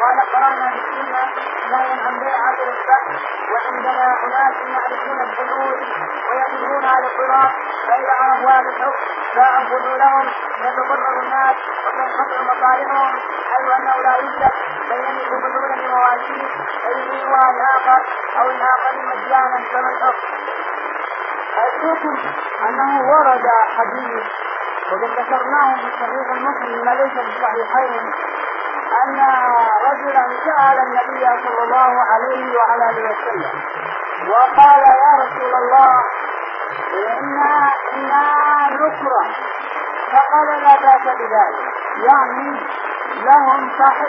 قال قرأنا بالسنة نهيا عن بيع الربا وعندنا أناس يعرفون الحدود ويقدرون على الصراط فإذا عرفوا هذا الحكم فأنفذوا لهم يتضرر الناس وتنقطع مصالحهم حيث أنه لا يوجد فيملك حدودا لمواشيه فيبيعها الآخر أو الآخر مجانا كما الحكم. أذكركم أنه ورد حديث وقد ذكرناه في صحيح المسلم ما ليس في الصحيحين أن رجلا سأل النبي صلى الله عليه وعلى آله وسلم وقال يا رسول الله إنا نكره، فقال لا بأس بذلك، يعني لهم صاحب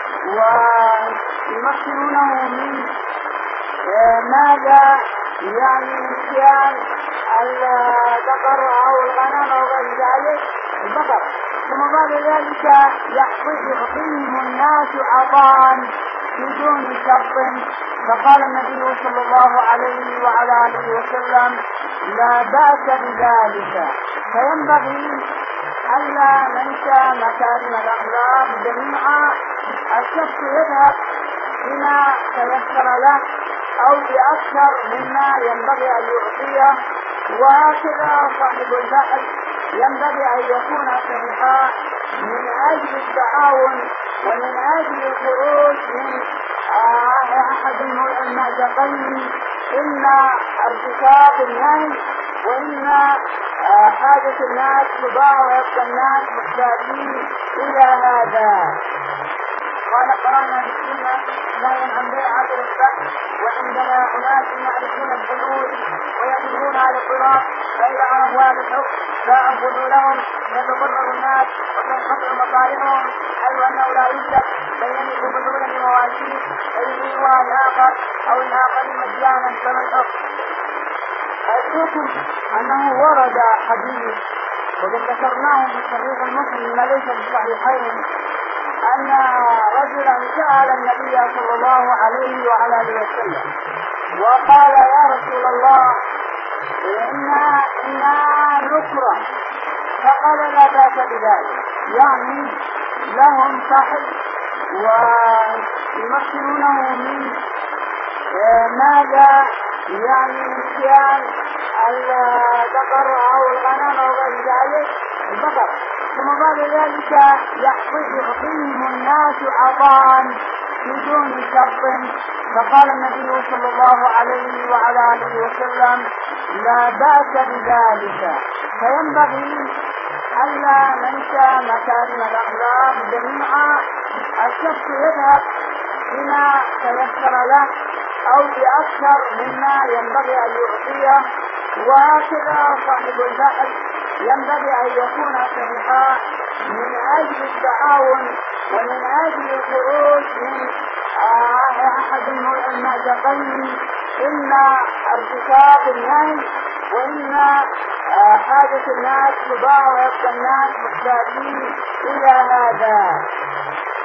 ويمثلونه من ماذا يعني نسيان البقر أو الغنم أو غير ذلك البقر، ثم بعد ذلك يعطيهم الناس عطاء بدون شرط. فقال النبي صلى الله عليه وعلى آله وسلم لا بأس بذلك. فينبغي ألا ننسى مكارم الأخلاق جميعا. الشخص يذهب بما تيسر له أو بأكثر مما ينبغي أن يعطيه، وهكذا صاحب البحث ينبغي أن يكون صحيحا من أجل التعاون ومن أجل الخروج من أحد المأزقين، إما ارتكاب النهي وإما حاجة الناس تباع ويبقى الناس محتاجين إلى هذا. قال قرأنا بالسنة نهيا عن بيع الربا وعندنا أناس يعرفون الحدود ويقدرون على الصراط فإذا عرفوا هذا الحكم فأنفذوا لهم يتضرر الناس وتنقطع مصالحهم حيث أنه لا يوجد فيملك حدودا لمواشيه فيبيعها الآخر أو الآخر مجانا كما الحكم. أذكركم أنه ورد حديث وقد ذكرناه في صحيح المسلم ما ليس في الصحيحين أن رجلا سأل النبي صلى الله عليه وعلى آله وسلم وقال يا رسول الله إنا نكره، فقال لا بأس بذلك، يعني لهم صاحب ويمثلونه من ماذا يعني نسيان البقر أو الغنم أو غير ذلك البقر، ثم بعد ذلك يعطيهم الناس عطاء بدون شرط. فقال النبي صلى الله عليه وعلى آله وسلم لا بأس بذلك. فينبغي ألا ننسى مكارم الأخلاق جميعا. الشخص يذهب بما تيسر له أو بأكثر مما ينبغي أن يعطيه، وهكذا صاحب البحث ينبغي أن يكون صحيحا من أجل التعاون ومن أجل الخروج من أحد المأزقين، إما ارتكاب النهي وإما حاجة الناس تباع ويبقى الناس محتاجين إلى هذا.